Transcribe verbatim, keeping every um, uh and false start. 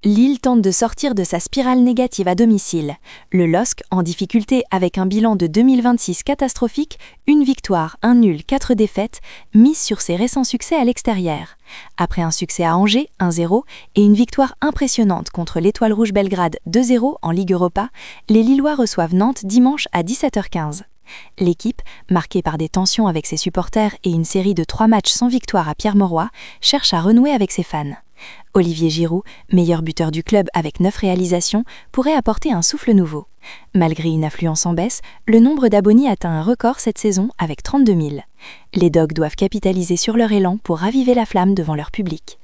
Lille tente de sortir de sa spirale négative à domicile. Le L O S C, en difficulté avec un bilan de deux mille vingt-six catastrophique, une victoire, un nul, quatre défaites, mise sur ses récents succès à l'extérieur. Après un succès à Angers, un zéro, et une victoire impressionnante contre l'Étoile Rouge Belgrade deux zéro en Ligue Europa, les Lillois reçoivent Nantes dimanche à dix-sept heures quinze. L'équipe, marquée par des tensions avec ses supporters et une série de trois matchs sans victoire à Pierre-Mauroy, cherche à renouer avec ses fans. Olivier Giroud, meilleur buteur du club avec neuf réalisations, pourrait apporter un souffle nouveau. Malgré une affluence en baisse, le nombre d'abonnés atteint un record cette saison avec trente-deux mille. Les Dogs doivent capitaliser sur leur élan pour raviver la flamme devant leur public.